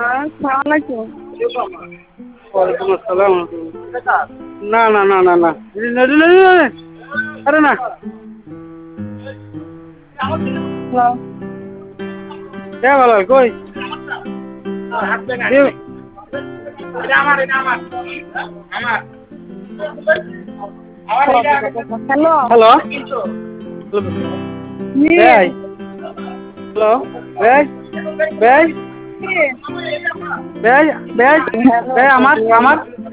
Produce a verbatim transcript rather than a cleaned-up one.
আসসালামালাইকুম। ওয়ালাইকুম আসসালাম। না না না না না আরে না হ্যালো। কে ভালো কই হ্যালো। হ্যালো জি। ভাই হ্যালো ভাই ভাই জি। ভাই ভাই হ্যালো ভাই আমার বলেন। আমার